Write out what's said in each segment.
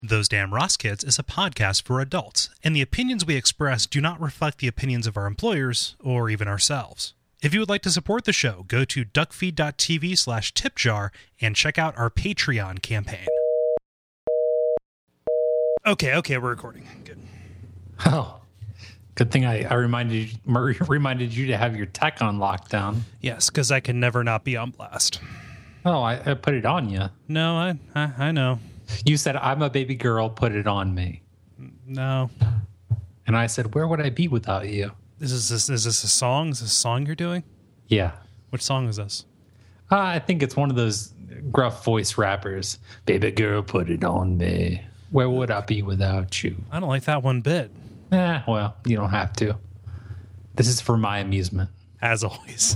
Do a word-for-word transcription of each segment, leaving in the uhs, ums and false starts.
Those Damn Ross Kids is a podcast for adults, and the opinions we express do not reflect the opinions of our employers or even ourselves. If you would like to support the show, go to duckfeed.tv slash tipjar and check out our Patreon campaign. Okay, okay, we're recording. Good. Oh, good thing I, I reminded you, reminded you to have your tech on lockdown. Yes, because I can never not be on blast. Oh, I, I put it on you. No, I, I I know. You said, I'm a baby girl, put it on me. No. And I said, where would I be without you? Is this, is, is this a song? Is this a song you're doing? Yeah. Which song is this? Uh, I think it's one of those gruff voice rappers. Baby girl, put it on me. Where would I be without you? I don't like that one bit. Eh, well, you don't have to. This is for my amusement. As always.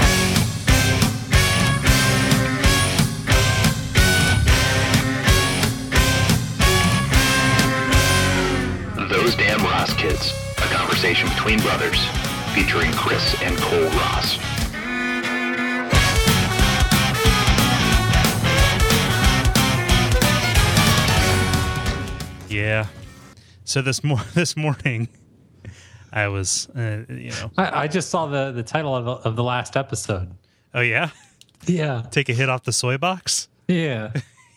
Those Damn Ross Kids, a conversation between brothers, featuring Chris and Cole Ross. Yeah. So this mor- this morning, I was, uh, you know. I, I just saw the, the title of, of the last episode. Oh, yeah? Yeah. Take a hit off the soy box? Yeah.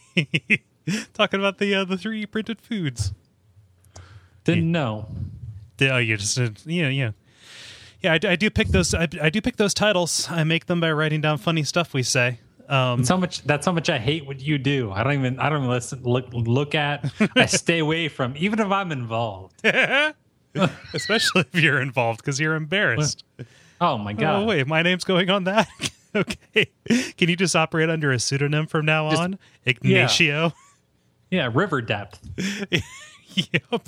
Talking about the uh, the three D printed foods. Didn't know. Oh, you just, uh, you know, yeah. Yeah, I, I do pick those, I, I do pick those titles. I make them by writing down funny stuff we say. Um, That's how much. That's how much I hate what you do. I don't even. I don't even listen. Look. Look at. I stay away from, even if I'm involved. Especially if you're involved, because you're embarrassed. Oh my god. Oh wait, my name's going on that. Okay. Can you just operate under a pseudonym from now Just, on? Ignacio. Yeah. River depth. Yep.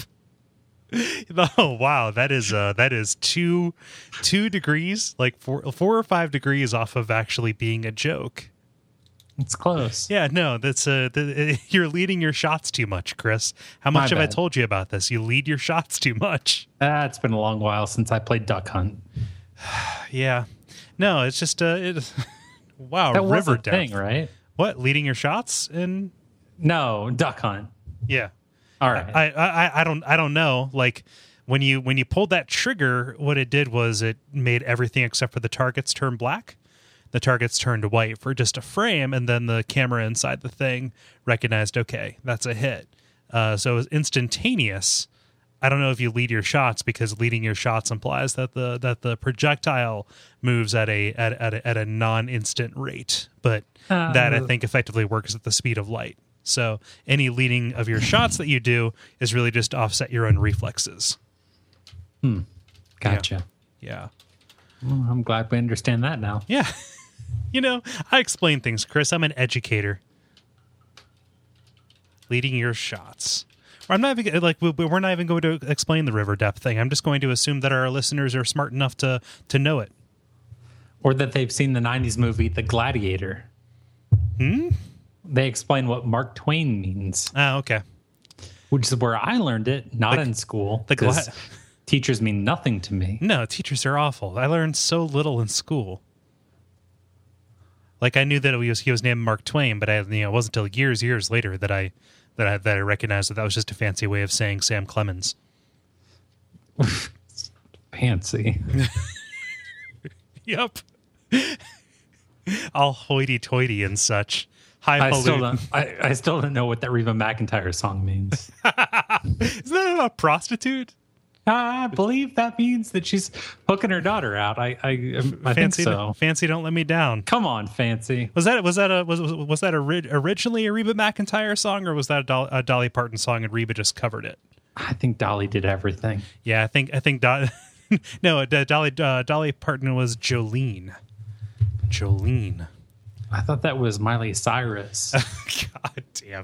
Oh wow, that is uh that is two two degrees, like four four or five degrees off of actually being a joke. It's close. Yeah, no, that's uh, the, you're leading your shots too much, Chris. How much My have bad. I told you about this? You lead your shots too much. Ah, it's been a long while since I played Duck Hunt. Yeah, no, it's just uh, it. Wow, That was river a depth, thing, right? What, leading your shots? And No, Duck Hunt. yeah, All right. I, I I don't I don't know. Like when you when you pulled that trigger, what it did was it made everything except for the targets turn black. The targets turned white for just a frame, and then the camera inside the thing recognized, okay, that's a hit. Uh, so it was instantaneous. I don't know if you lead your shots, because leading your shots implies that the that the projectile moves at a at at a, at a non-instant rate, but Uh, that I think effectively works at the speed of light. So any leading of your shots that you do is really just to offset your own reflexes. Hmm. Gotcha. Yeah. Well, I'm glad we understand that now. Yeah. You know, I explain things, Chris. I'm an educator. Leading your shots. Or I'm not even like we- we're not even going to explain the river depth thing. I'm just going to assume that our listeners are smart enough to to know it. Or that they've seen the nineties movie The Gladiator. Hmm. They explain what Mark Twain means, Ah, okay. which is where I learned it, not The- in school. the gla- 'cause teachers mean nothing to me. No, teachers are awful. I learned so little in school. Like I knew that he was he was named Mark Twain, but I you know it wasn't until years years later that I that I that I recognized that that was just a fancy way of saying Sam Clemens. Fancy. Yep. All hoity-toity and such. I still, Highfalutin. don't, I, I still don't know what that Reba McEntire song means. Isn't that a prostitute? I believe that means that she's hooking her daughter out. I I, I think Fancy, so. Fancy, don't let me down. Come on, Fancy. Was that was that a was was was that ori- originally a Reba McEntire song, or was that a, Dol- a Dolly Parton song and Reba just covered it? I think Dolly did everything. Yeah, I think I think Do- no, D- Dolly uh, Dolly Parton was Jolene. Jolene. I thought that was Miley Cyrus. God damn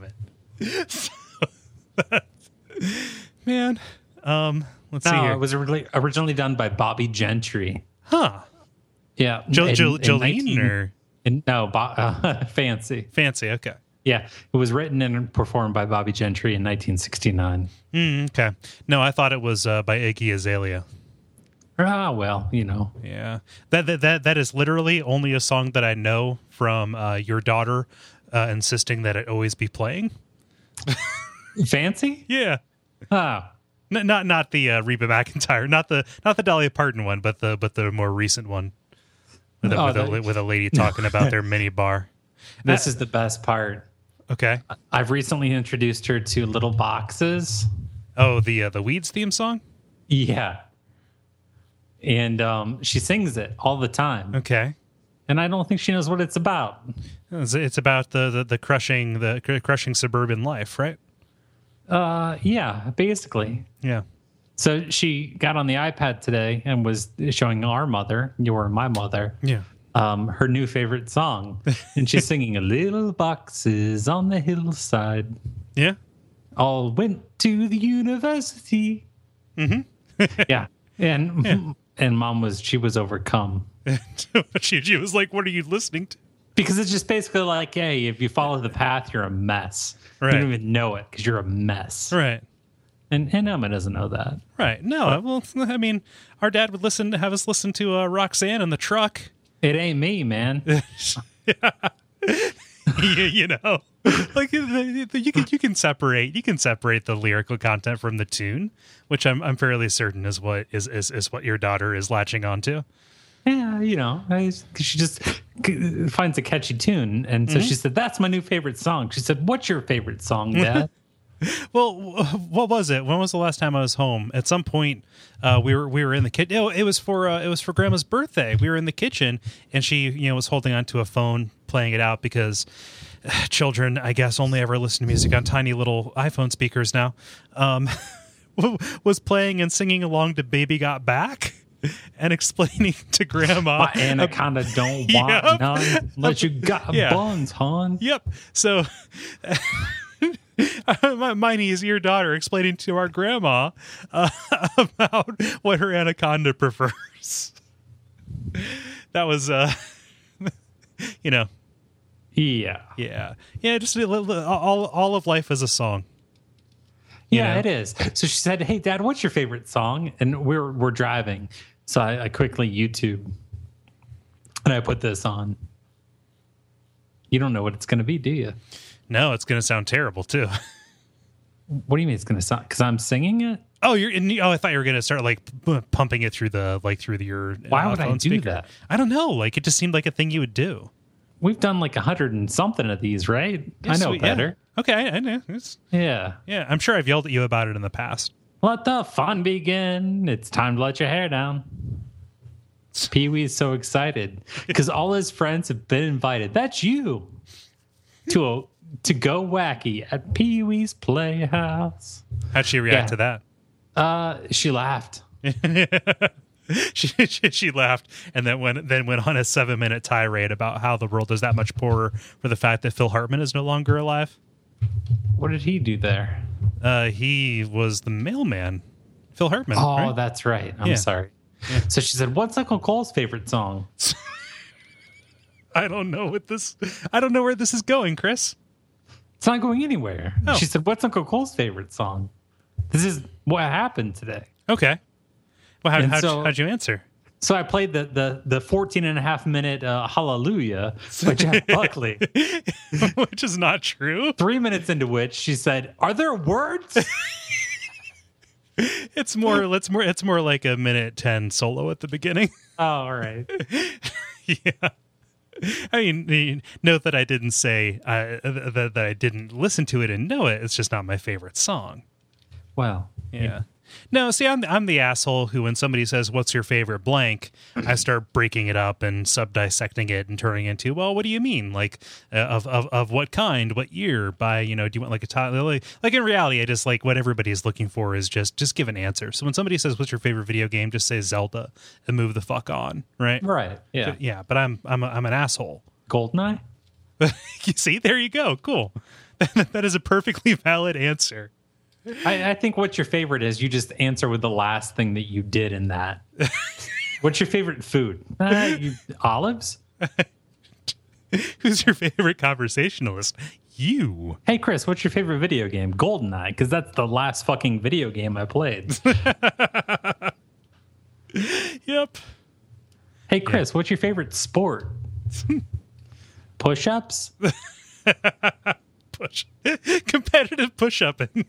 it, man. Um, let's see No, here. it was originally, originally done by Bobby Gentry. Huh? Yeah, Jo- in- Jo- in Jolene nineteen or in- no, Bo- uh, Fancy. Fancy? Okay. Yeah, it was written and performed by Bobby Gentry in nineteen sixty-nine. Mm, okay. No, I thought it was uh, by Iggy Azalea. Ah, well, you know. Yeah, that that that that is literally only a song that I know from uh, your daughter uh, insisting that it always be playing. Fancy? Yeah. Oh. N- not not the uh, Reba McEntire, not the not the Dolly Parton one, but the but the more recent one with a, Oh, with, that- a, with a lady talking about their mini bar. This is the best part. Okay. I've recently introduced her to Little Boxes. Oh, the uh, the Weeds theme song. Yeah. And um, she sings it all the time. Okay. And I don't think she knows what it's about. It's, it's about the, the the crushing the cr- crushing suburban life, right? Uh, yeah, basically. Yeah. So she got on the iPad today and was showing our mother, your my mother, Yeah. um, her new favorite song. And she's singing Little Boxes on the Hillside. Yeah. All went to the university. Mm-hmm. yeah. And Yeah. and mom was, she was overcome. she, she was like, "What are you listening to?" Because it's just basically like, hey, if you follow the path, you're a mess. Right. You don't even know it because you're a mess. Right. And, and Emma doesn't know that. Right. No. Well, I mean, our dad would listen have us listen to uh, Roxanne in the truck. It ain't me, man. you, you know, like the, the, you can you can separate you can separate the lyrical content from the tune, which I'm I'm fairly certain is what is is, is what your daughter is latching onto. Yeah, you know, because she just finds a catchy tune. And so Mm-hmm. she said, that's my new favorite song. She said, what's your favorite song, Dad? Well, what was it? When was the last time I was home? At some point, uh, we were we were in the kitchen. Oh, it was for uh, it was for Grandma's birthday. We were in the kitchen, and she, you know, was holding onto a phone, playing it out because uh, children, I guess, only ever listen to music on tiny little iPhone speakers now. Um, was playing and singing along to "Baby Got Back" and explaining to Grandma, My anaconda don't want Yep. none. Let you got Yeah. buns, hon. Yep. So. my, my niece, your daughter, explaining to our grandma uh, about what her anaconda prefers. That was, uh, you know, Yeah. yeah, yeah. Just a little, all, all of life is a song. You Yeah, know? it is. So she said, hey, Dad, what's your favorite song? And we're we're driving. So I, I quickly YouTube and I put this on. You don't know what it's going to be, do you? No, it's going to sound terrible too. What do you mean it's going to sound? Because I'm singing it? Oh, you're. In, oh, I thought you were going to start like p- pumping it through the like through the, your. Why uh, would I phone do speaker. that? I don't know. Like it just seemed like a thing you would do. We've done like a hundred and something of these, right? I know Sweet, better. Yeah. Okay, I, I know. It's, Yeah. yeah, I'm sure I've yelled at you about it in the past. Let the fun begin. It's time to let your hair down. Pee-wee's so excited because all his friends have been invited. That's you to a, to go wacky at Pee-wee's Playhouse. How'd she react Yeah. to that? Uh, she laughed. she, she she laughed and then went then went on a seven minute tirade about how the world is that much poorer for the fact that Phil Hartman is no longer alive. What did he do there? Uh, he was the mailman, Phil Hartman. Oh, right? that's right. I'm Yeah. sorry. So she said, "What's Uncle Cole's favorite song?" I don't know what this. I don't know where this is going, Chris. It's not going anywhere. Oh. She said, "What's Uncle Cole's favorite song?" This is what happened today. Okay. Well, how, And how'd, so- how'd you answer? So I played the the the fourteen and a half minute uh, Hallelujah by Jeff Buckley. Which is not true. Three minutes into which she said, "Are there words?" It's more. Let's more. It's more like a minute ten solo at the beginning. Oh, all right. Yeah. I mean, you- note that I didn't say uh, that, that I didn't listen to it and know it. It's just not my favorite song. Well, Yeah. No, see, I'm I'm the asshole who, when somebody says, "What's your favorite blank?" I start breaking it up and sub-dissecting it and turning into, well, what do you mean? Like, uh, of, of of what kind? What year? By, you know, do you want like a title? Like, like in reality, I just like what everybody's looking for is just just give an answer. So when somebody says, "What's your favorite video game?" Just say Zelda and move the fuck on, right? right. Yeah. Yeah, but I'm I'm a, I'm an asshole. Goldeneye? You see, there you go. Cool. That is a perfectly valid answer. I, I think what your favorite is, you just answer with the last thing that you did in that. What's your favorite food? Uh, you, olives? Who's your favorite conversationalist? You. Hey, Chris, what's your favorite video game? Goldeneye, because that's the last fucking video game I played. Yep. Hey, Chris, what's your favorite sport? Push-ups? push competitive push-upping.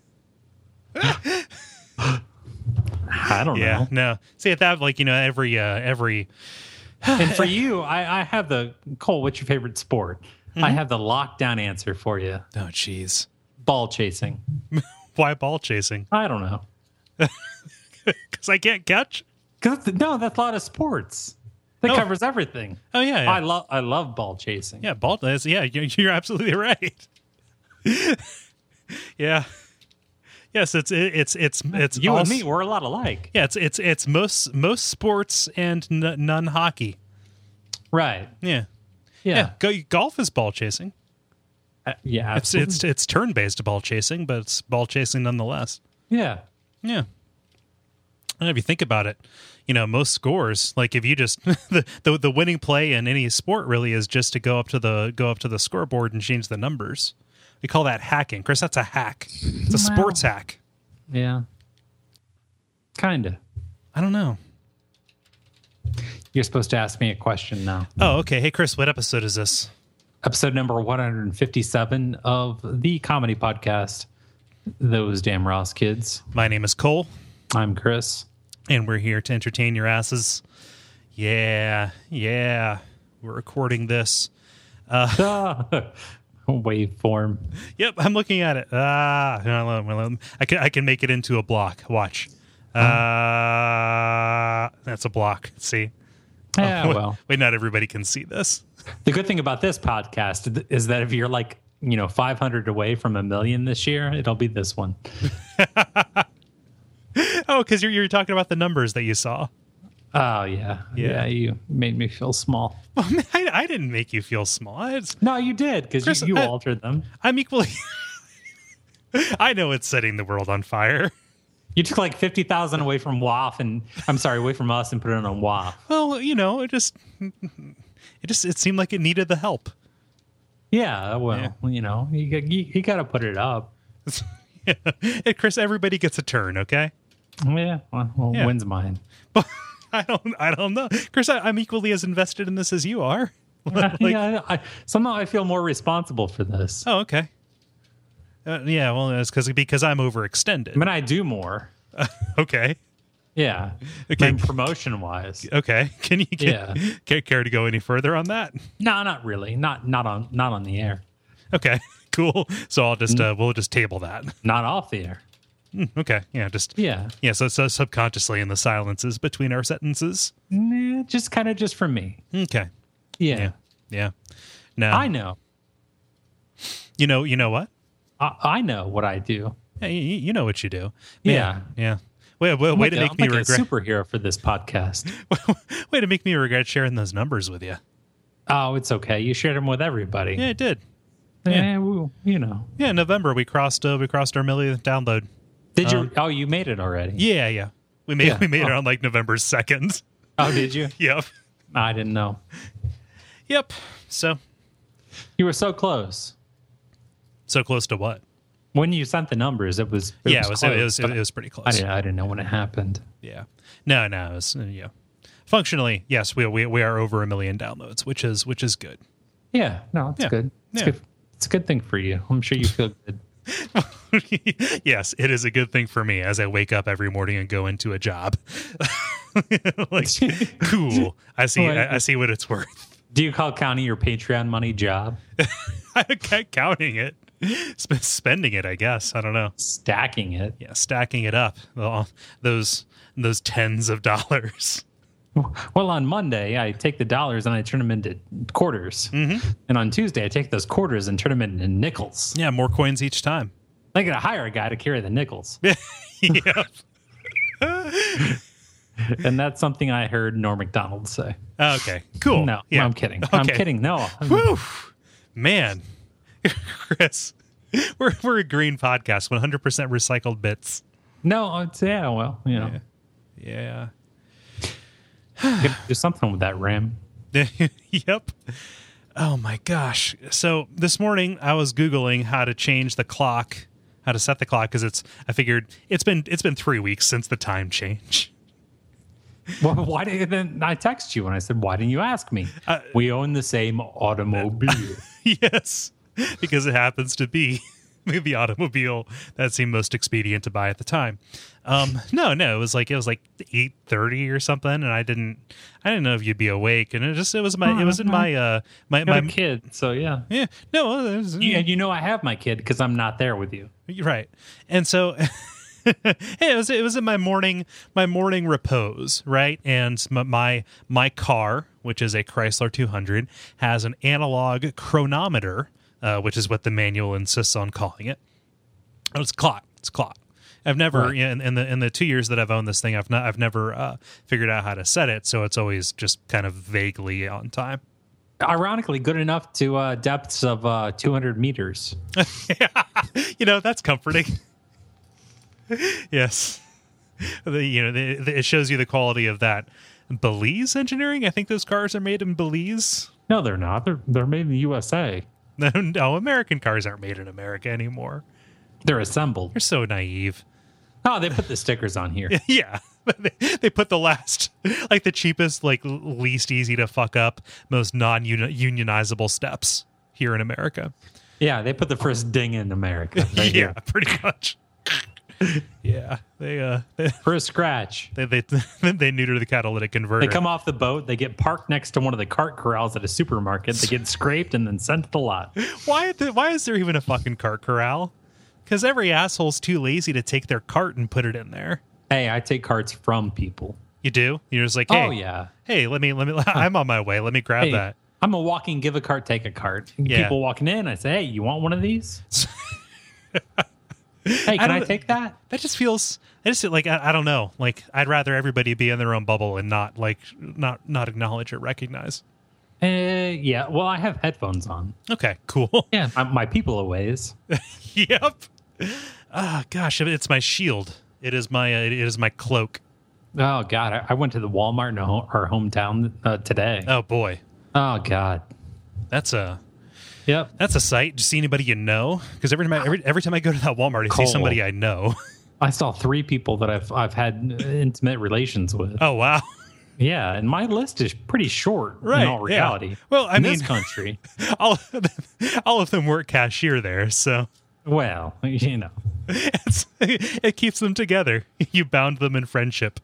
I don't Yeah, know. no. See, at that, like, you know, every, uh, every, And for you, I, I have the Cole. What's your favorite sport? Mm-hmm. I have the lockdown answer for you. oh, jeez. Ball chasing. Why ball chasing? I don't know. Because I can't catch? Cause no, that's a lot of sports. That Oh. covers everything. Oh, yeah, yeah. I love I love ball chasing. Yeah, ball. That's, yeah, you're, you're absolutely right. yeah. Yes, it's it, it's it's it's You all, and me, we're a lot alike. Yeah, it's it's it's most most sports and n- none hockey. Right. Yeah. Yeah. Yeah. Go, golf is ball chasing. Uh, yeah. It's it's it's turn based ball chasing, but it's ball chasing nonetheless. yeah. Yeah. And if you think about it, you know, most scores, like if you just the, the the winning play in any sport really is just to go up to the go up to the scoreboard and change the numbers. We call that hacking. Chris, that's a hack. It's a Wow. sports hack. Yeah. Kinda. I don't know. You're supposed to ask me a question now. Oh, okay. Hey, Chris, what episode is this? Episode number one hundred fifty-seven of the comedy podcast, Those Damn Ross Kids. My name is Cole, I'm Chris. and we're here to entertain your asses. Yeah, yeah. We're recording this. Waveform. Yep, I'm looking at it. Ah, I can I can make it into a block. Watch. Uh, that's a block. See? Yeah, Oh, well. wait, not everybody can see this. The good thing about this podcast is that if you're like, you know, five hundred away from a million this year, it'll be this one. Oh, because you're you're talking about the numbers that you saw. Oh, yeah. Yeah. Yeah, you made me feel small. Well, man, I, I didn't make you feel small. I just, No, you did, because Chris, you, you I- altered them. I'm equally. I know it's setting the world on fire. You took like fifty thousand away from W A F, and I'm sorry, away from us and put it on W A F. Well, you know, it just it just it seemed like it needed the help. Yeah, well, Yeah. you know, you, got- you, you got to put it up. Yeah. Hey, Chris, everybody gets a turn, okay? Yeah, well, well Yeah. when's mine? But I don't I don't know, Chris. I, I'm equally as invested in this as you are. Like- yeah, I, somehow I feel more responsible for this. Oh, okay. Uh, yeah, well, it's because because I'm overextended. I mean, I do more. Okay. Yeah, Okay. promotion wise. Okay. Can you can, Yeah. care, care to go any further on that? No, not really. Not not on not on the air. Okay. Cool. So I'll just uh, we'll just table that. Not off the air. Okay. Yeah. Just Yeah, yeah. So so subconsciously in the silences between our sentences. nah, just kind of just for me. Okay. Yeah, Yeah. Yeah. No. I know. You know. You know what? I, I know what I do. Yeah, you, you know what you do. Yeah. Yeah. Wait, wait, I'm way like to a- make I'm me like regret. a superhero for this podcast. Way to make me regret sharing those numbers with you. Oh, it's okay. You shared them with everybody. Yeah, it did. Eh, well, you know. Yeah, in November we crossed uh, we crossed our millionth download. Did you? Um, oh, you made it already. Yeah, yeah. We made Yeah. we made it Oh. on like November second. Oh, did you? Yep. I didn't know. Yep. So You were so close. so close to what? When you sent the numbers, it was. It yeah, was it was close, it was but it was pretty close. I didn't. I didn't know when it happened. Yeah. No, no, it was, uh, yeah. Functionally, yes, we, we we are over a million downloads, which is which is good. Yeah. No, it's Yeah. good. It's Yeah. good. It's a good thing for you. I'm sure you feel good. Yes, it is a good thing for me as I wake up every morning and go into a job. Like, cool. I see. I, I see what it's worth. Do you call counting your Patreon money job? I'm counting it, Sp- spending it. I guess I don't know. Stacking it. Yeah, stacking it up. All those those tens of dollars. Well, on Monday, I take the dollars and I turn them into quarters. Mm-hmm. And on Tuesday, I take those quarters and turn them into nickels. Yeah, more coins each time. I gotta hire a guy to carry the nickels. Yeah. And that's something I heard Norm Macdonald say. Okay. Cool. No, Yeah. I'm kidding. I'm Okay. kidding. No. Whew. Man, Chris, we're we're a green podcast. one hundred percent recycled bits. No, it's, yeah, well, you know, Yeah. gotta do something with that RAM. Yep. Oh my gosh. So this morning I was Googling how to change the clock, how to set the clock, because it's I figured it's been it's been three weeks since the time change. Well, why did then I text you and I said, why didn't you ask me? Uh, we own the same automobile. Yes. because it happens to be the automobile that seemed most expedient to buy at the time. Um, no, no, it was like it was like eight thirty or something, and I didn't, I didn't know if you'd be awake, and it just it was my, it was in my uh my Got my a kid, so yeah. yeah no, it was, You, and you know I have my kid because I'm not there with you. right, and so. It was it was in my morning my morning repose, right? And my, my my car, which is a Chrysler two hundred, has an analog chronometer, uh, which is what the manual insists on calling it. Oh, it's a clock. It's a clock. I've never Right. you know, in, in the in the two years that I've owned this thing, I've not I've never uh, figured out how to set it, so it's always just kind of vaguely on time. Ironically, good enough to uh, depths of uh, two hundred meters. You know, that's comforting. Yes, the, you know, the, the, it shows you the quality of that Belize engineering. I think those cars are made in Belize. No, they're not. They're they're made in the U S A. No, no, American cars aren't made in America anymore. They're assembled. You're so naive. Oh, they put the stickers on here. Yeah, they, they put the last, like the cheapest, like least easy to fuck up, most non-unionizable steps here in America. Yeah, they put the first ding in America. Right Yeah, here. pretty much. Yeah, they uh, they First scratch. they they, they neuter the catalytic converter. They come off the boat. They get parked next to one of the cart corrals at a supermarket. They get scraped and then sent to the lot. Why? th- Why is there even a fucking cart corral? Because every asshole's too lazy to take their cart and put it in there. Hey, I take carts from people. You do? You're just like, hey, Oh yeah. hey, let me, let me. I'm on my way. Let me grab Hey, that. I'm a walking give a cart, take a cart. Yeah. People walking in, I say, hey, you want one of these? Hey, can I, don't- take that? That just feels. I just feel like I, I don't know. Like I'd rather everybody be in their own bubble and not like not not acknowledge or recognize. Uh, yeah. Well, I have headphones on. Okay, cool. Yeah, my, my people a ways. Yep. Ah, gosh, it's my shield. It is my uh, it is my cloak. Oh God, I, I went to the Walmart in our our hometown uh, today. Oh boy, Oh God. that's a Yep. that's a sight. Do you see anybody you know? Because every time I, every every time I go to that Walmart, I Cole. see somebody I know. I saw three people that I've I've had intimate relations with. Oh wow. Yeah, and my list is pretty short Right, in all yeah. reality. Well, I in mean- this country. all all of them work cashier there, so Well, you know. it's, it keeps them together. You bound them in friendship.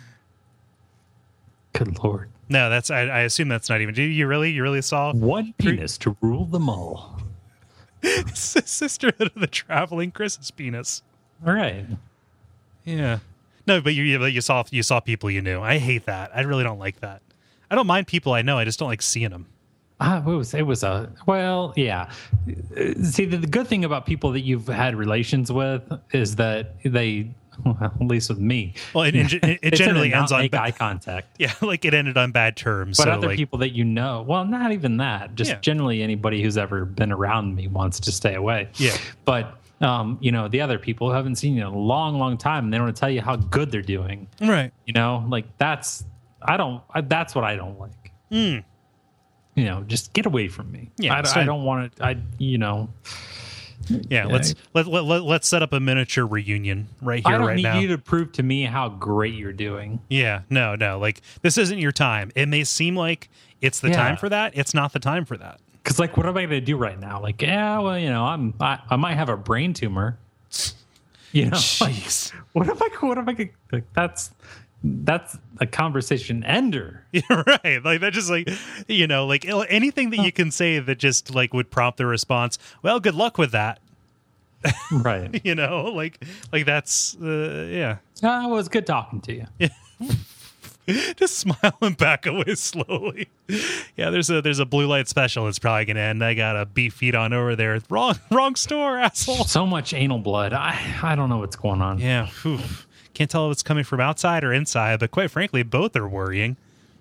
Good Lord. No, that's I, I assume that's not even. Do you really? You really saw One penis to rule them all. Sisterhood of the Traveling Chris's penis? All right. Yeah. No, but you you you saw you saw people you knew. I hate that. I really don't like that. I don't mind people I know. I just don't like seeing them. Ah, it was it was a well, yeah. Uh, See, the, the good thing about people that you've had relations with is that they, well, at least with me, Well, it, it, it they tend to generally not ends on make ba- eye contact. yeah, like it ended on bad terms. But so other like, people that you know, well, not even that. Just Yeah. generally anybody who's ever been around me wants to stay away. Yeah. But um, you know, the other people who haven't seen you in a long, long time, and they don't want to tell you how good they're doing. right? You know, like that's I don't. I, that's what I don't like. Mm. You know, just get away from me. Yeah, I, so- I don't want to. I you know. Yeah, let's let, let, let let's set up a miniature reunion right I here, don't right need now. you to prove to me how great you're doing. Yeah, no, no. Like this isn't your time. It may seem like it's the Yeah. time for that. It's not the time for that. Because like, what am I going to do right now? Like, yeah, well, you know, I'm I, I might have a brain tumor. You know, like, Jeez. what am I? What am I? Gonna, like, that's that's a conversation ender. Yeah, right. Like that just like you know, like anything that you can say that just like would prompt the response, well, good luck with that. Right. You know, like like that's uh, yeah. Ah, well, it's good talking to you. Just smile and back away slowly. Yeah, there's a there's a blue light special. It's probably gonna end. I got a beef feet on over there. Wrong wrong store, asshole. So much anal blood. I I don't know what's going on. Yeah, whew. Can't tell if it's coming from outside or inside, but quite frankly, both are worrying.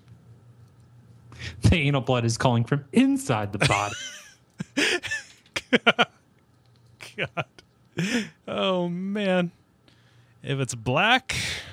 The anal blood is calling from inside the body. God. Oh man. If it's black,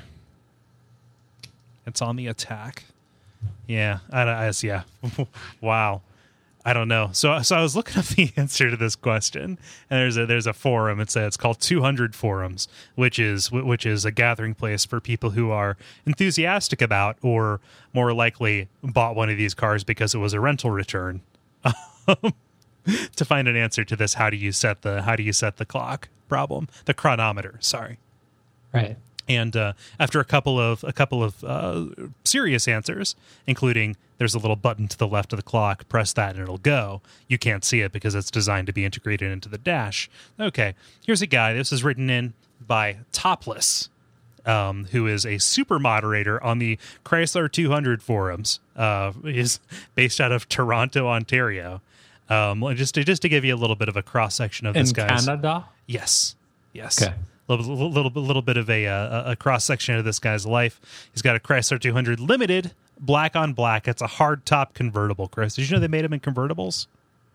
it's on the attack. Yeah, I, I yeah. Wow. I don't know. So so I was looking up the answer to this question, and there's a there's a forum. It's a, it's called two hundred Forums, which is which is a gathering place for people who are enthusiastic about, or more likely bought one of these cars because it was a rental return. to find an answer to this. How do you set the how do you set the clock problem? The chronometer. Sorry. Right. And uh, after a couple of a couple of uh, serious answers, including there's a little button to the left of the clock, press that and it'll go. You can't see it because it's designed to be integrated into the dash. Okay, here's a guy. This is written in by Topless, um, who is a super moderator on the Chrysler two hundred forums. Uh, is based out of Toronto, Ontario. Um, just to, just to give you a little bit of a cross section of this in guy's. Canada. Yes. Yes. Okay. Little, little, little bit of a, a, a cross section of this guy's life. He's got a Chrysler two hundred Limited, black on black. It's a hard top convertible, Chris. Did you know they made them in convertibles?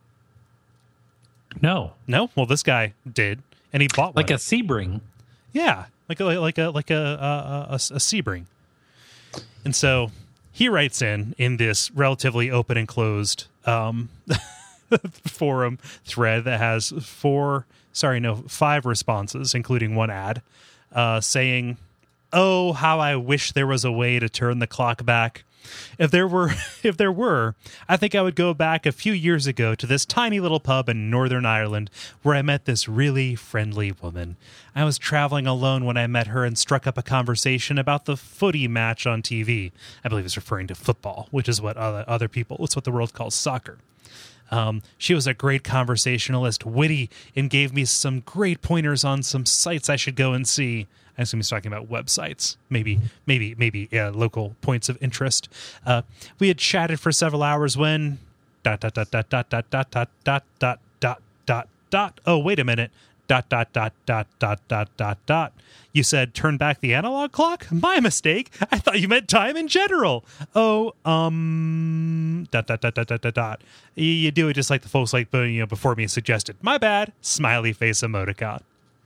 No. No? Well, this guy did, and he bought one. Like a Sebring. Yeah, like a like a like a a, a, a Sebring. And so he writes in in this relatively open and closed um, forum thread that has four. Sorry, no, five responses, including one ad, uh, saying, "Oh, how I wish there was a way to turn the clock back. If there were, if there were, I think I would go back a few years ago to this tiny little pub in Northern Ireland where I met this really friendly woman. I was traveling alone when I met her and struck up a conversation about the footy match on T V. I believe it's referring to football, which is what other other people, it's what the world calls soccer." Um, she was a great conversationalist, witty, and gave me some great pointers on some sites I should go and see. I assume he's talking about websites, maybe, maybe, maybe uh, local points of interest. Uh, we had chatted for several hours when dot dot dot dot dot dot dot dot dot dot dot dot dot. Oh, wait a minute. Dot dot dot dot dot dot dot dot. You said turn back the analog clock? My mistake. I thought you meant time in general. Oh, um, dot dot dot dot dot dot dot. You, you do it just like the folks like you know before me suggested. My bad. Smiley face emoticon.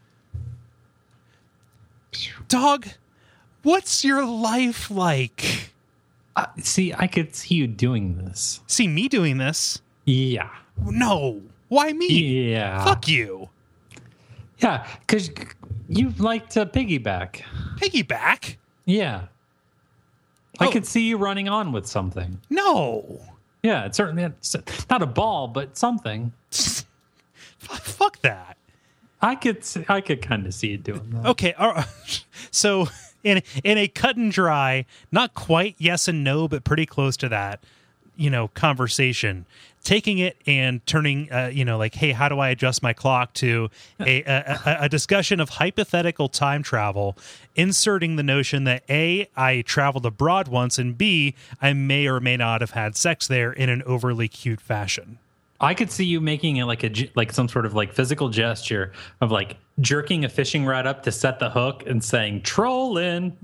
Dog, what's your life like? Uh, see, I could see you doing this. See me doing this? Yeah. No. Why me? Yeah. Fuck you. Yeah, because you like to piggyback. Piggyback? Yeah. Oh. I could see you running on with something. No. Yeah, it's certainly it's not a ball, but something. Fuck that. I could see, I could kind of see you doing that. Okay, uh, so in in a cut and dry, not quite yes and no, but pretty close to that, you know, conversation, taking it and turning, uh, you know, like, hey, how do I adjust my clock to a, a, a, a discussion of hypothetical time travel, inserting the notion that A, I traveled abroad once, and B, I may or may not have had sex there in an overly cute fashion. I could see you making it like a like some sort of like physical gesture of like jerking a fishing rod up to set the hook and saying "trollin'."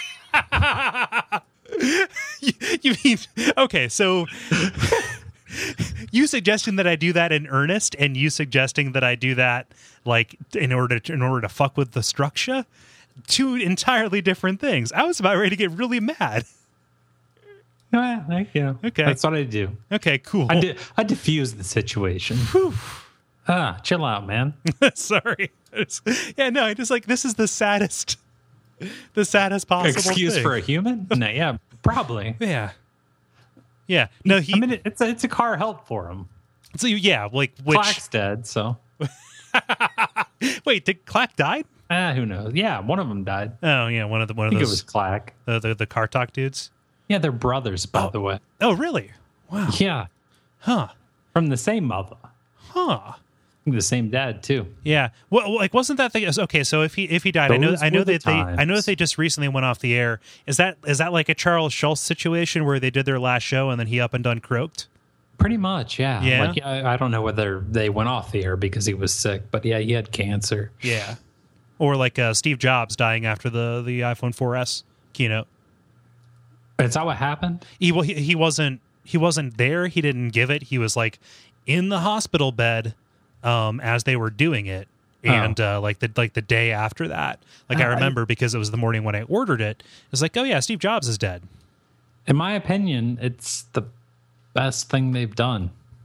you, you mean okay? So you suggesting that I do that in earnest, and you suggesting that I do that like in order to, in order to fuck with the structure? Two entirely different things. I was about ready to get really mad. Yeah, like, you know, okay, that's what I do. Okay, cool. I di- I diffuse the situation. Whew. Ah, chill out, man. Sorry. It's, yeah, no, I just like this is the saddest, the saddest possible excuse thing. for a human. No, yeah, probably. Yeah, yeah. No, he. I mean, it, it's a, it's a car help for him. So yeah, like which Clack's dead. So wait, did Clack died? Ah, who knows? Yeah, one of them died. Oh yeah, one of the one I of think those. it was Clack. The the, the car talk dudes. Yeah, they're brothers, by oh. the way. Oh really? Wow. Yeah. Huh. From the same mother. Huh. The same dad too. Yeah. Well, like, wasn't that the okay? So if he if he died, Those I know I know that the they I know that they just recently went off the air. Is that is that like a Charles Schultz situation where they did their last show and then he up and done croaked? Pretty much, yeah. Yeah. Like, I, I don't know whether they went off the air because he was sick, but yeah, he had cancer. Yeah. Or like uh, Steve Jobs dying after the the iPhone four S keynote. Is that what happened? He well, he, he wasn't he wasn't there. He didn't give it. He was like in the hospital bed um, as they were doing it, and oh. uh, like the like the day after that. Like uh, I remember I, because it was the morning when I ordered it. It was like, oh yeah, Steve Jobs is dead. In my opinion, it's the best thing they've done.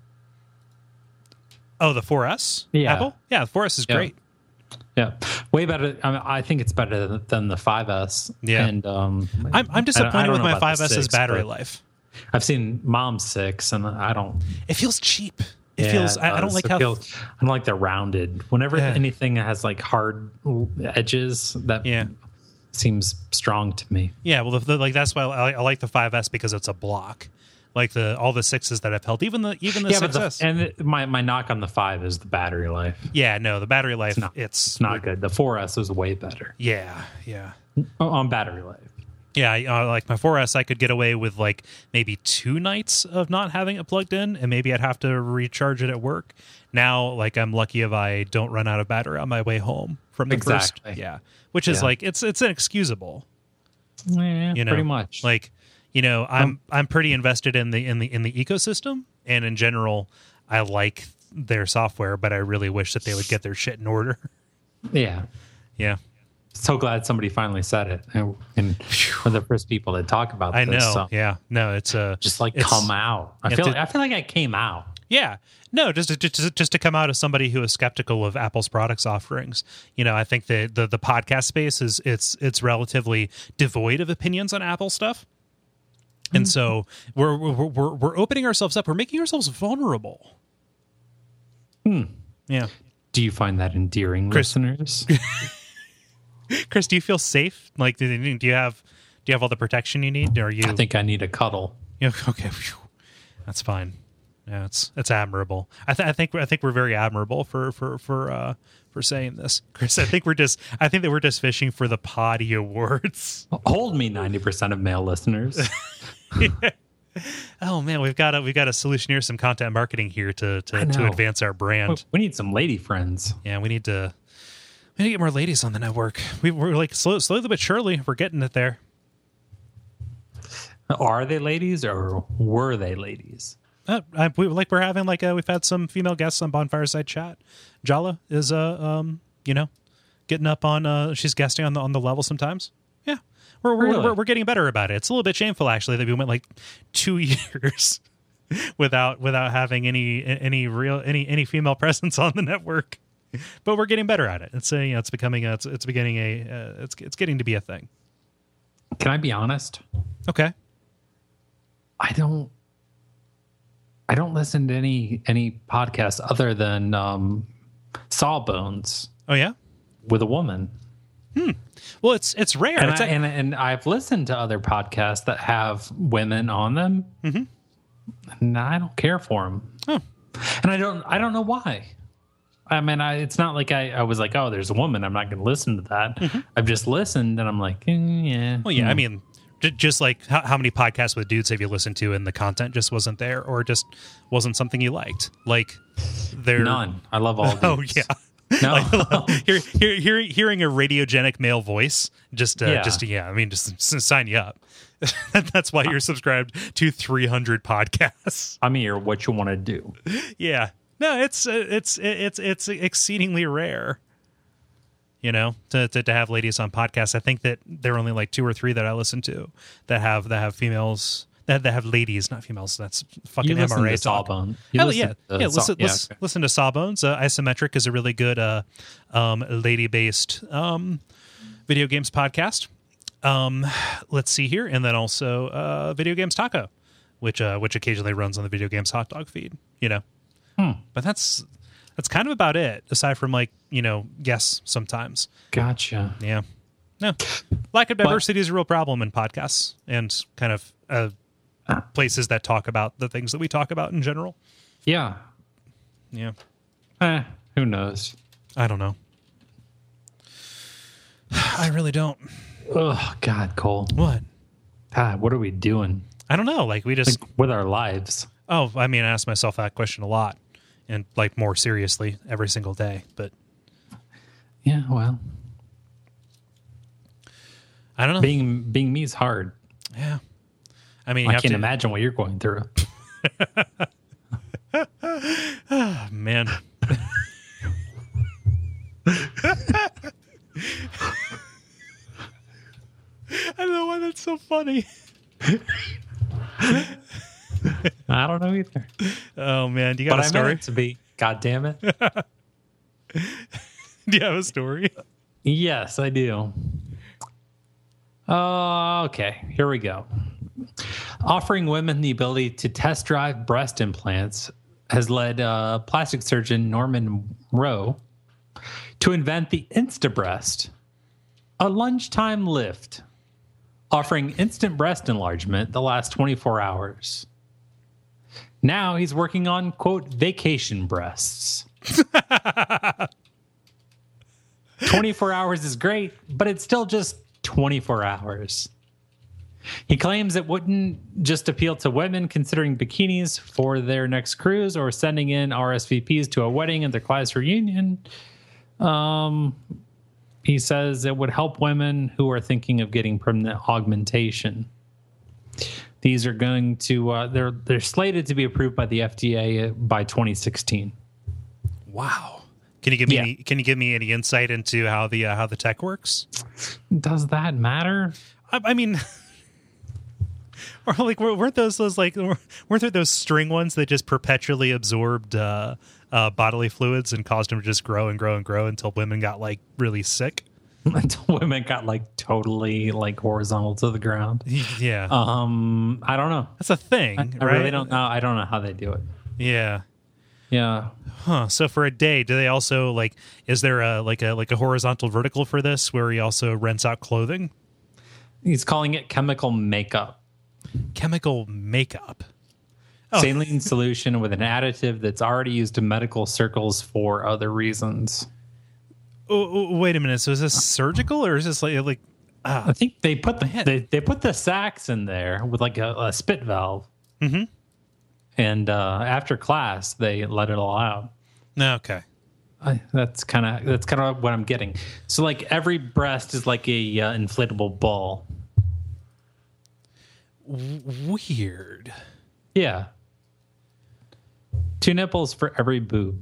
Oh, the four S? Yeah, Apple? Yeah, the four S is yeah. great. Yeah, way better. I, mean, I think it's better than the five S. Yeah, and um, I'm I'm disappointed I, I with my five S's six, battery life. I've seen Mom's six, and I don't. It feels cheap. It Yeah, feels. it I, I don't does. like It how. feels, I don't like the rounded. Whenever Yeah. anything has like hard edges, that Yeah. seems strong to me. Yeah. Well, the, the, like that's why I, I like the five S because it's a block. Like the all the sixes that I've held, even the even the yeah, but six S. the, and it, my my knock on the five is the battery life. Yeah. No, the battery life. It's not- it's, It's not good. The four S is way better Yeah. Yeah. on battery life. Yeah, I- uh, like my four S, I could get away with like maybe two nights of not having it plugged in, and maybe I'd have to recharge it at work. Now, like I'm lucky if I don't run out of battery on my way home from the Exactly. first. Yeah, which is Yeah. like it's it's inexcusable. Yeah, You know, pretty much. Like, you know, I'm I'm pretty invested in the in the in the ecosystem, and in general, I like their software, but I really wish that they would get their shit in order. yeah. Yeah, So glad somebody finally said it, and, and we're the first people to talk about I this. know. So Yeah, no, it's uh, just like it's- come out. I you feel have like, I feel like I came out. Yeah. No, just to, just just to come out as somebody who is skeptical of Apple's products offerings. You know, I think that the the podcast space is it's it's relatively devoid of opinions on Apple stuff. And so we're we're we're, we're opening ourselves up. We're making ourselves vulnerable. Hmm. Yeah. Do you find that endearing, Chris- listeners? Chris, do you feel safe? Like do you do you have do you have all the protection you need? Or are you I think I need a cuddle. you know, okay. Phew. That's fine. Yeah, it's it's admirable. I, th- I think I think we're very admirable for for for uh, for saying this, Chris. I think we're just I think that we're just fishing for the Poddy Awards. Hold me, ninety percent of male listeners. Oh man, we've got to we've got to solutioneer some content marketing here to to, I to know. advance our brand. We need some lady friends. Yeah, we need to we need to get more ladies on the network. We, we're like slow, slowly but surely we're getting it there. Are they ladies or were they ladies? Uh, I, we, like we're having like uh, we've had some female guests on Bonfireside Chat. Jala is uh um you know getting up on uh she's guesting on the on the level sometimes. Yeah, we're we're, Really? we're we're getting better about it. It's a little bit shameful actually that we went like two years without without having any any real any any female presence on the network. But we're getting better at it. It's a you know it's becoming a, it's it's beginning a uh, it's it's getting to be a thing. Can I be honest? Okay. I don't. I don't listen to any any podcast other than um, Sawbones Oh yeah. with a woman, Well, it's it's rare. and It's I, a- and and I've listened to other podcasts that have women on them, mm-hmm. and I don't care for them. Oh. And I don't I don't know why. I mean, I, it's not like I, I was like, oh, there's a woman, I'm not going to listen to that. I've just listened, and I'm like, eh, yeah. Well, yeah, I mean, j- just like how, how many podcasts with dudes have you listened to and the content just wasn't there or just wasn't something you liked? Like, there. None. I love all. Oh, dudes. yeah. No. hear, hear, hear, hearing a radiogenic male voice, just, uh, Yeah. just yeah, I mean, just s- sign you up. That's why you're subscribed to three hundred podcasts. I'm here. What you want to do? Yeah. No, it's, uh, it's, it's, it's exceedingly rare. You know, to, to to have ladies on podcasts. I think that there are only like two or three that I listen to that have that have females that that have ladies, not females. That's fucking You listen M R A to talk. Sawbone. You Hell listen yeah, to yeah. Saw- Listen, yeah, listen, okay. listen to Sawbones. Uh, Isometric is a really good uh, um, lady-based um, video games podcast. Um, let's see here, and then also uh, Video Games Taco, which uh, which occasionally runs on the Video Games Hot Dog feed. You know, Hmm. but that's that's kind of about it. Aside from like you know, guests sometimes. Gotcha. Yeah. No. Lack of diversity is a real problem in podcasts and kind of uh, places that talk about the things that we talk about in general. Yeah. Yeah. Eh, who knows? I don't know. I really don't. Oh God, Cole. What? God, what are we doing I don't know. Like we just, like, with our lives? oh, I mean, I ask myself that question a lot and like more seriously every single day, but Yeah. Well, I don't know. being being me is hard. yeah. I mean, you I have can't to, imagine what you're going through. oh, man. I don't know why that's so funny. I don't know either. Oh man, do you got But a I story? meant it to be. God damn it. Do you have a story? Yes, I do. Uh, okay, here we go. Offering women the ability to test drive breast implants has led uh, plastic surgeon Norman Rowe to invent the InstaBreast, a lunchtime lift offering instant breast enlargement that lasts twenty-four hours. Now he's working on, quote, vacation breasts. twenty-four hours is great, but it's still just twenty-four hours. He claims it wouldn't just appeal to women considering bikinis for their next cruise or sending in R S V Ps to a wedding at their class reunion. Um, he says it would help women who are thinking of getting permanent augmentation. These are going to uh, they're they're slated to be approved by the F D A by twenty sixteen. Wow. Can you give me Yeah. any, can you give me any insight into how the uh, how the tech works? Does that matter? I, I mean, or like weren't those those like weren't there those string ones that just perpetually absorbed uh, uh, bodily fluids and caused them to just grow and grow and grow until women got like really sick? Until women got like totally like horizontal to the ground. Yeah, Um, I don't know. that's a thing, I, I right? really don't know. I don't know how they do it. Yeah. Yeah. Huh. So for a day, do they also like? Is there a like a like a horizontal vertical for this where he also rents out clothing? He's calling it chemical makeup. Chemical makeup. Oh. Saline solution with an additive that's already used in medical circles for other reasons. Oh, oh, wait a minute. So is this surgical or is this like like? I think they put the they, they put the sacs in there with like a, a spit valve. Mm-hmm. And uh, after class, they let it all out. Okay. I, that's kind of that's kind of what I'm getting. So like every breast is like a uh, inflatable ball. Weird. Yeah. Two nipples for every boob.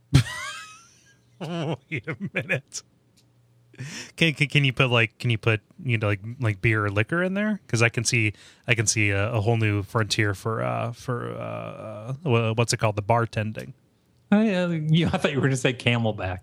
Wait a minute. Can, can can you put like can you put you know like like beer or liquor in there? Because I can see I can see a, a whole new frontier for uh for uh wha- what's it called, the bartending. I, uh, you, I thought you were going to say Camelback.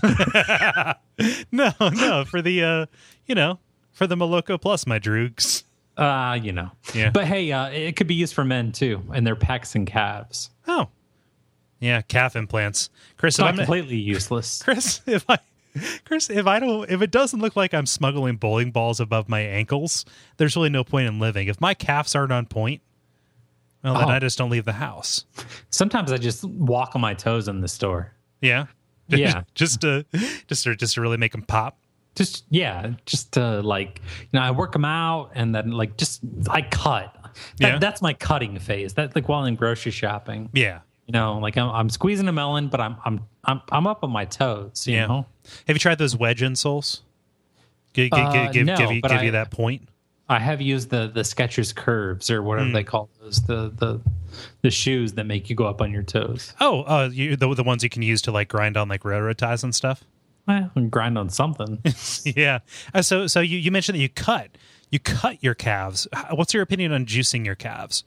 No, no, for the uh you know for the Moloko Plus, my droogs. Uh, you know. Yeah. But hey, uh, it could be used for men too, and their pecs and calves. Oh, yeah, calf implants, Chris. It's If not I'm not, completely useless. Chris, if I. Chris, if I don't, if it doesn't look like I'm smuggling bowling balls above my ankles, there's really no point in living. If my calves aren't on point, well, then Oh. I just don't leave the house. Know. I just walk on my toes in the store. Yeah, Yeah. just to, just to, just to really make them pop. Just yeah, just to like you know, I work them out and then like just I cut. That, Yeah. That's my cutting phase. That like while I'm grocery shopping. Yeah, You know, like I'm, I'm squeezing a melon, but I'm I'm I'm I'm up on my toes. You yeah. know. Have you tried those wedge insoles? Give, give, Uh, give, no, give, you, but give I- you that point. I have used the the Skechers curves or whatever Hmm. they call those the the the shoes that make you go up on your toes. Oh, uh, you, the the ones you can use to like grind on like railroad ties and stuff. Well, grind on something. Yeah. Uh, so so you, you mentioned that you cut you cut your calves. H- What's your opinion on juicing your calves?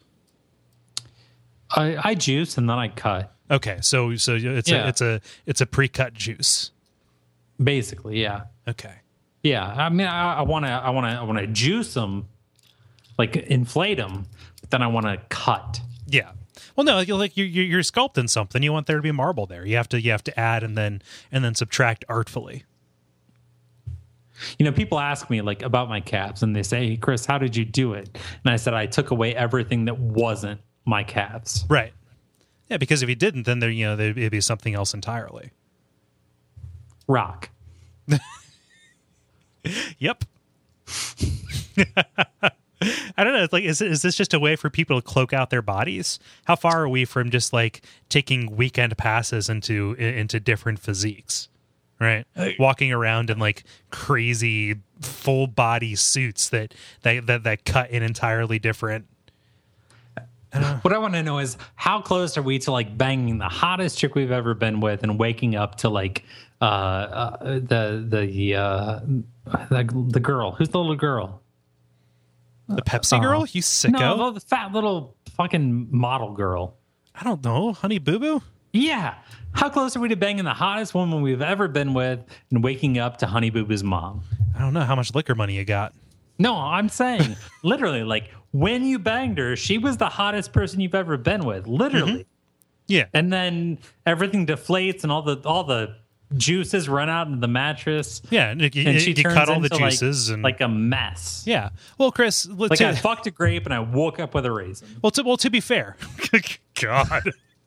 I, I juice and then I cut. Okay, so so it's Yeah. a it's a it's a pre-cut juice. Basically, yeah, Okay. yeah. I mean, I want to I want to I want to juice them, like inflate them, but then I want to cut. Yeah. Well, no, you're like you're you're sculpting something. You want there to be marble there. You have to you have to add and then and then subtract artfully. You know, people ask me like about my calves, and they say, "Hey, Chris, how did you do it?" And I said, "I took away everything that wasn't my calves." Right. Yeah, because if you didn't, then there you know there, it'd be something else entirely. Rock. Yep. I don't know. It's like, is is this just a way for people to cloak out their bodies? How far are we from just like taking weekend passes into into different physiques, right? Walking around in like crazy full body suits that that that, that cut in entirely different. What I want to know is how close are we to like banging the hottest chick we've ever been with and waking up to like uh, uh the the uh the, the girl who's the little girl The Pepsi girl, you sicko! no the fat little fucking model girl. I don't know, Honey Boo Boo. Yeah, how close are we to banging the hottest woman we've ever been with and waking up to Honey Boo Boo's mom? I don't know how much liquor money you got. No, I'm saying literally, like when you banged her, she was the hottest person you've ever been with. Literally. Yeah. And then everything deflates and all the all the juices run out into the mattress. Yeah, and, you, And she you turns cut all the into, like- juices and like a mess. yeah. Well, Chris, let's Like to, I fucked a grape and I woke up with a raisin. well, to, well, to be fair, God,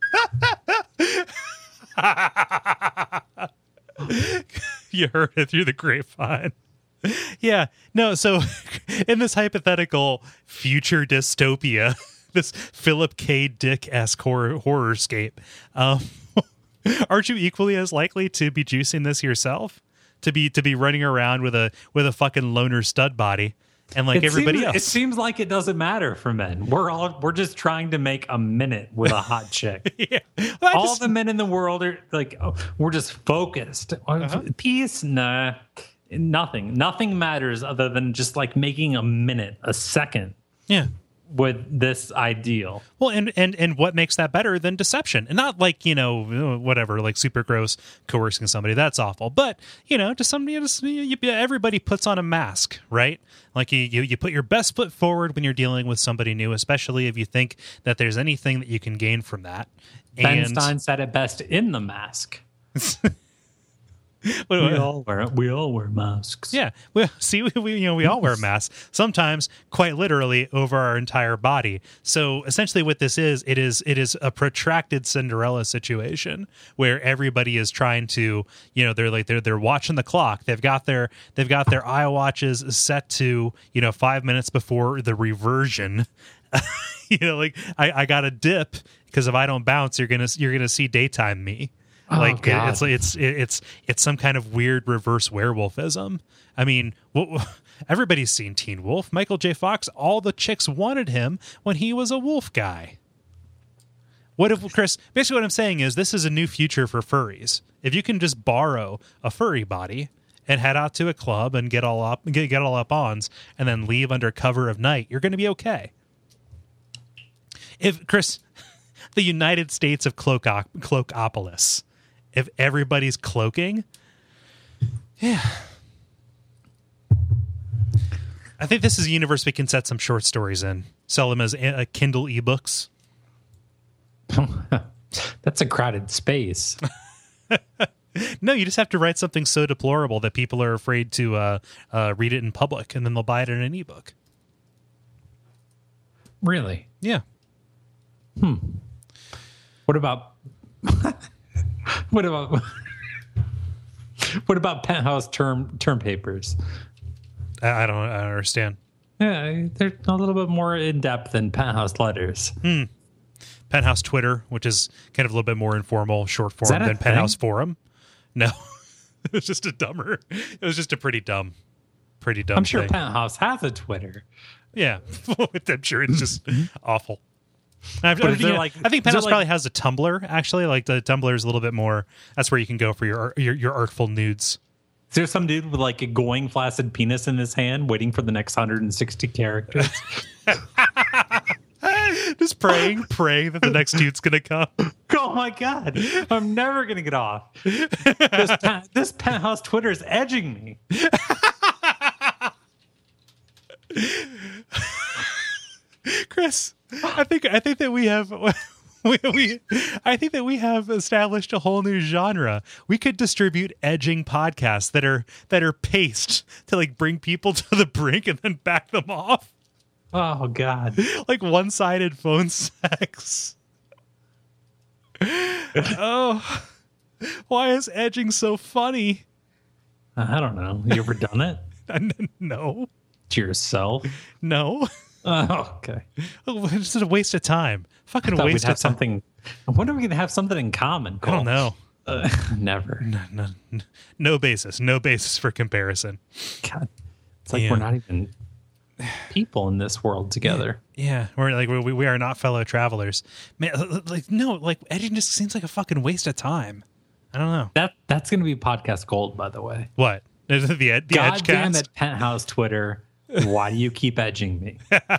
you heard it through the grapevine. Yeah, no. So, in this hypothetical future dystopia, this Philip K. Dick-esque horror horrorscape, um, aren't you equally as likely to be juicing this yourself? To be to be running around with a with a fucking loner stud body, and like It everybody seems, else. It seems like it doesn't matter for men. We're all we're just trying to make a minute with a hot chick. Yeah. Well, I all just- the men in the world are like, oh, we're just focused. Uh-huh. Peace, nah, nothing. Nothing matters other than just like making a minute, a second yeah. with this ideal. Well, and, and and what makes that better than deception? And not like, you know, whatever, like super gross coercing somebody. That's awful. But, you know, just somebody, just, you, everybody puts on a mask, right? Like you, you, you put your best foot forward when you're dealing with somebody new, especially if you think that there's anything that you can gain from that. Ben And Stein said it best in The Mask. What- We all wear we all wear masks. Yeah, well, see, we, we you know we all wear masks, sometimes quite literally over our entire body. So essentially, what this is, it is it is a protracted Cinderella situation where everybody is trying to, you know, they're like they're they're watching the clock. They've got their they've got their iWatches set to, you know, five minutes before the reversion. You know, like I, I got a dip because if I don't bounce, you're gonna you're gonna see daytime me. Oh, Like God. it's it's it's it's some kind of weird reverse werewolfism. I mean, what, everybody's seen Teen Wolf. Michael J. Fox. All the chicks wanted him when he was a wolf guy. What if Chris? Basically, what I'm saying is this is a new future for furries. If you can just borrow a furry body and head out to a club and get all up get, get all up ons and then leave under cover of night, you're going to be okay. If Chris, the United States of Cloak Cloakopolis. If everybody's cloaking, yeah. I think this is a universe we can set some short stories in. Sell them as uh, Kindle ebooks. That's a crowded space. No, you just have to write something so deplorable that people are afraid to uh, uh, read it in public, and then they'll buy it in an ebook. Really? Yeah. What about what about what about penthouse term term papers? I, I don't I don't understand. Yeah, they're a little bit more in depth than penthouse letters. Penthouse Twitter, which is kind of a little bit more informal, short form that a than thing? Penthouse Forum. No, it was just a dumber. It was just a pretty dumb, pretty dumb. I'm sure thing. Penthouse has a Twitter. Yeah, I'm sure it's just awful. I, I, But is think, there like- I think is there Penthouse like- probably has a Tumblr. Actually, like the Tumblr is a little bit more. That's where you can go for your your, your artful nudes. Is there some dude with like a going flaccid penis in his hand, waiting for the next one hundred sixty characters? Just praying, praying that the next dude's gonna come. Oh my god, I'm never gonna get off. This, pe- this penthouse Twitter is edging me. Chris, I think I think that we have we, we I think that we have established a whole new genre. We could distribute edging podcasts that are that are paced to like bring people to the brink and then back them off. Oh god. Like one-sided phone sex. Oh, why is edging so funny? I don't know. You ever done it No, to yourself? no. Oh, okay. Oh, it's just a waste of time. Fucking I thought we'd waste have of time. something. I wonder if we can have something in common. I don't know. Uh, never. No, no, no basis. No basis for comparison. God, it's like Yeah. we're not even people in this world together. Yeah, we're like we we are not fellow travelers. Man, like no, like edging just seems like a fucking waste of time. I don't know That that's going to be podcast gold, by the way. what the the, ed, the God edge damn cast. it, penthouse Twitter. Why do you keep edging me?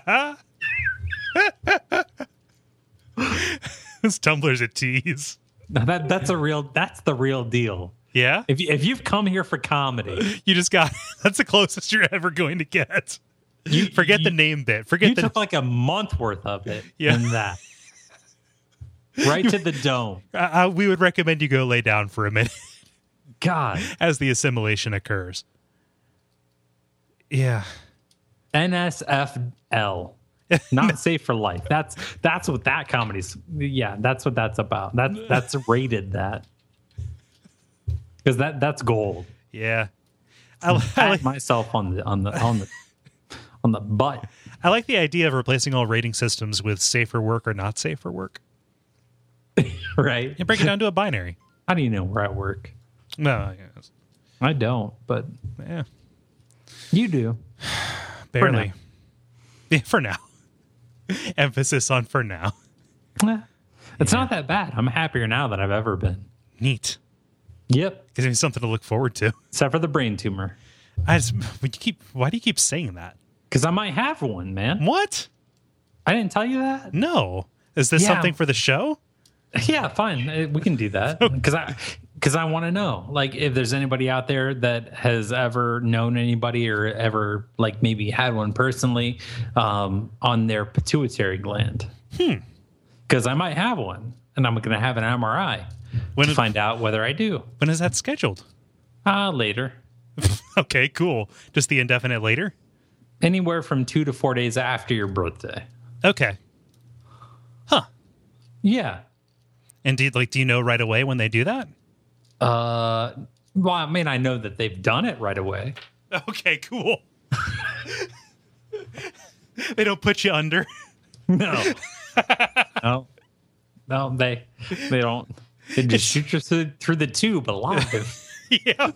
This Tumblr's a tease. Now that that's a real. That's the real deal. Yeah, If you, if you've come here for comedy, you just got that's the closest you're ever going to get. you Forget you, the name bit. Forget You the took like a month worth of it. Yeah. In that. right to the dome. Uh, we would recommend you go lay down for a minute God. as the assimilation occurs. Yeah. N S F L. Not safe for life. That's that's what that comedy's. Yeah, that's what that's about. That that's rated that because that that's gold. Yeah. I, I, Pat like, myself on the on the on the on the butt. I like the idea of replacing all rating systems with safe for work or not safe for work. Right. And break it down to a binary. How do you know where I work? No, yes. I don't, but Yeah. you do. Barely. Yeah, for now. Emphasis on for now. Eh, it's not that bad. I'm happier now than I've ever been. Neat. Yep. Gives me something to look forward to. Except for the brain tumor. I just, would you keep, why do you keep saying that? Because I might have one, man. What? I didn't tell you that? No. Is this Yeah. something for the show? Yeah, fine. Uh, We can do that. Because I because I want to know, like, if there's anybody out there that has ever known anybody or ever, like, maybe had one personally um, on their pituitary gland. Hmm. Because I might have one, and I'm going to have an M R I When to it- find out whether I do. When is that scheduled? Uh, later. Okay, cool. Just the indefinite later? Anywhere from two to four days after your birthday. Okay. Huh. Yeah. And do you, like, do you know right away when they do that? Uh, well, I mean, I know that they've done it right away. Okay, cool. They don't put you under. No. no. No, they they don't. They just shoot you through, through the tube alive. Yeah.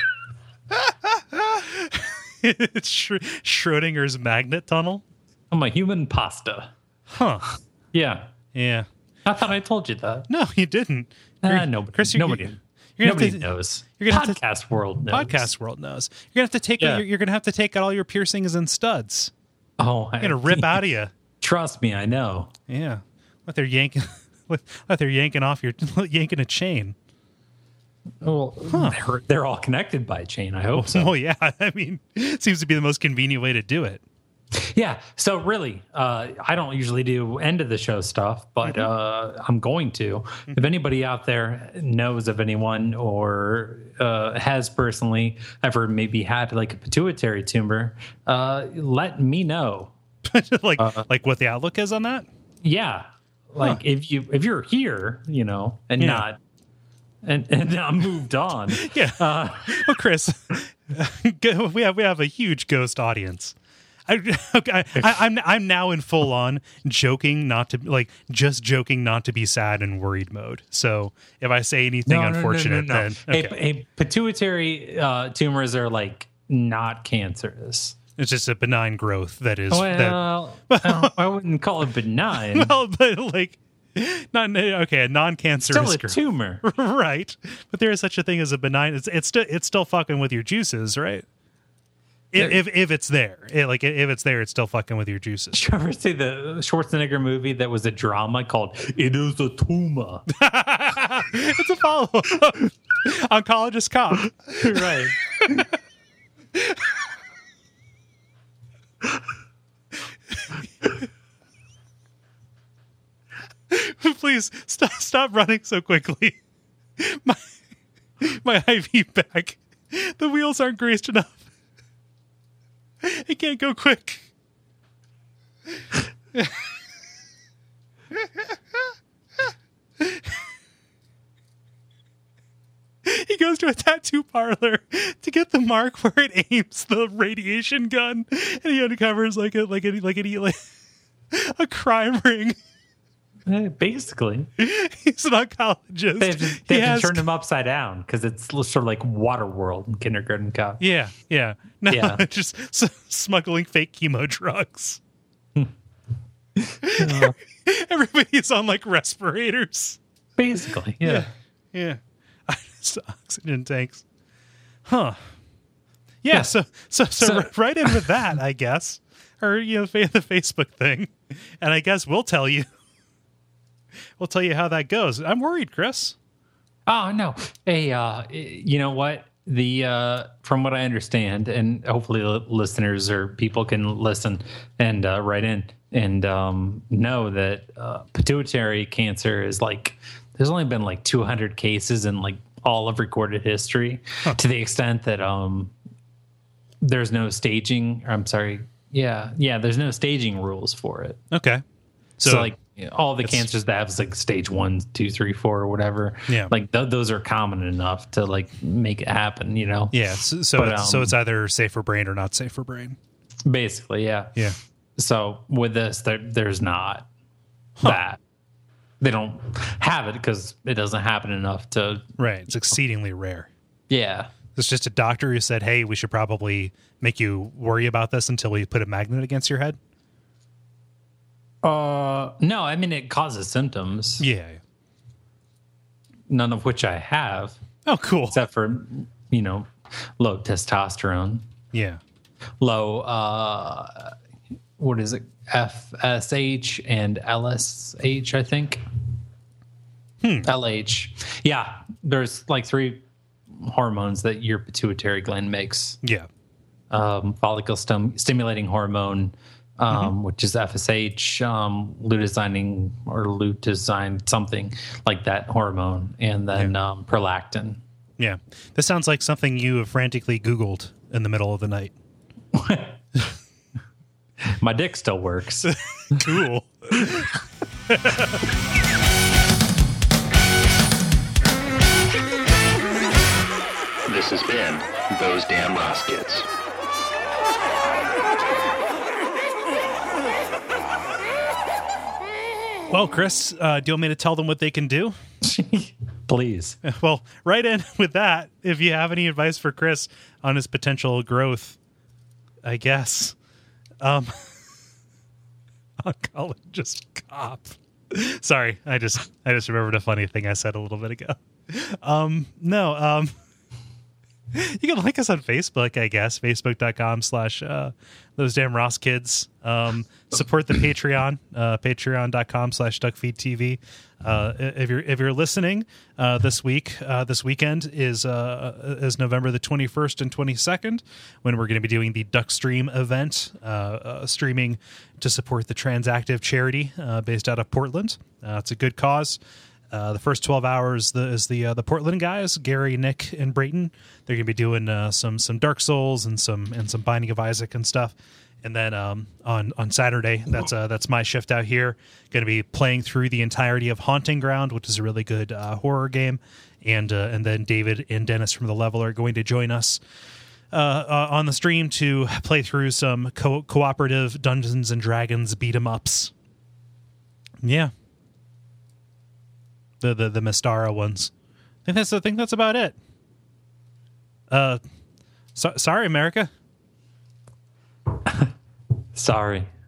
It's Sch- Schrodinger's magnet tunnel. I'm a human pasta. Huh. Yeah. Yeah. I thought I told you that. No, you didn't. Uh, You're- nobody, Chris, you're, nobody, you're gonna nobody have to, knows. you're gonna have to- Podcast world knows. Podcast world knows. You're gonna have to take. Yeah. You're, you're gonna have to take out all your piercings and studs. Oh, You're gonna rip out of you. Trust me, I know. Yeah. What they're yanking. What they're yanking off your yanking a chain. Well, they're, they're all connected by a chain. I hope so. Oh yeah. I mean, it seems to be the most convenient way to do it. Yeah. So really, uh, I don't usually do end of the show stuff, but Mm-hmm. uh, I'm going to. If anybody out there knows of anyone or uh, has personally ever maybe had like a pituitary tumor, uh, let me know. like Uh, like what the outlook is on that. Yeah. Like if you if you're here, you know, and Yeah. not and and not moved on. Yeah. Uh, Well, Chris, we have we have a huge ghost audience. I, okay, I, I, I'm I'm now in full on joking, not to like just joking, not to be sad and worried mode. So if I say anything no, no, no, unfortunate, no, no, no. then A, okay. a pituitary uh, tumors are like not cancerous. It's just a benign growth that is that. Well, I- I wouldn't call it benign. Well, but like not okay, a non-cancerous Still a growth. tumor. Right? But there is such a thing as a benign. It's it's still it's still fucking with your juices, right? If if, if it's there, It- like if it's there, it's still fucking with your juices. Did you ever see the Schwarzenegger movie that was a drama called "It Is a Tumor"? It's a follow oncologist cop. Right. Please stop stop running so quickly. My my I V bag. The wheels aren't greased enough. It can't go quick. He goes to a tattoo parlor to get the mark where it aims the radiation gun, and he uncovers like a like a like a like a crime ring. Eh, Basically, He's an oncologist. they have to, He they have has- to turn him upside down because it's sort of like Waterworld in Kindergarten Cop. Yeah, yeah. No, Yeah. just s- smuggling fake chemo drugs. Uh, Everybody's on like respirators. basically, yeah. Yeah. Oxygen tanks. Huh. Yeah, Yeah. so so so, So- r- right in with that, I guess. Or you know, fa- the Facebook thing. And I guess we'll tell you. We'll tell you how that goes. I'm worried, Chris. Oh no! Hey, uh, you know what? the uh, from what I understand, and hopefully the listeners or people can listen and uh, write in and um, know that uh, pituitary cancer is like there's only been like two hundred cases in like all of recorded history, huh. to the extent that um, there's no staging. I'm sorry, yeah, yeah, there's no staging rules for it. Okay, so, so like. All the cancers that have like stage one, two, three, four, or whatever. Yeah, like th- those are common enough to like make it happen. You know. Yeah. So, so, but, it's, um, so it's either safe for brain or not safe for brain. Basically, yeah. Yeah. So with this, there, there's not huh. that. They don't have it because it doesn't happen enough to. Right. It's exceedingly rare. Yeah. It's just a doctor who said, "Hey, we should probably make you worry about this until we put a magnet against your head." Uh, no, I mean, it causes symptoms. Yeah. None of which I have. Oh, cool. Except for, you know, low testosterone. Yeah. Low, uh, what is it? F S H and L S H, I think. Hmm. L H. Yeah. There's like three hormones that your pituitary gland makes. Yeah. Um, follicle stim- stimulating hormone, Um, mm-hmm. which is F S H, um, luteinizing or luteinizing, something like that hormone, and then yeah. um, prolactin. Yeah. This sounds like something you have frantically Googled in the middle of the night. My dick still works. Cool. This has been Those Damn Ross Kids. Well, Chris, uh, do you want me to tell them what they can do? Please. Well, right in with that. If you have any advice for Chris on his potential growth, I guess. Um, oncologist cop. Sorry, I just I just remembered a funny thing I said a little bit ago. Um, no, um, you can like us on Facebook, I guess. Facebook.com slash uh, those damn Ross kids. Um, support the Patreon, uh, patreon.com slash duckfeedtv. Uh, if you're, if you're listening, uh, this week, uh, this weekend is, uh, is November the twenty-first and twenty-second, when we're going to be doing the Duckstream event, uh, uh, streaming to support the Transactive charity, uh, based out of Portland. Uh, it's a good cause. Uh, the first twelve hours the, is the uh, the Portland guys, Gary, Nick, and Brayton. They're going to be doing uh, some some Dark Souls and some and some Binding of Isaac and stuff. And then um, on on Saturday, that's uh, that's my shift out here. Going to be playing through the entirety of Haunting Ground, which is a really good uh, horror game. And uh, and then David and Dennis from The Level are going to join us uh, uh, on the stream to play through some co- cooperative Dungeons and Dragons beat 'em ups. Yeah. The, the the Mystara ones. I think that's I think that's about it. Uh, so, sorry, America. Sorry.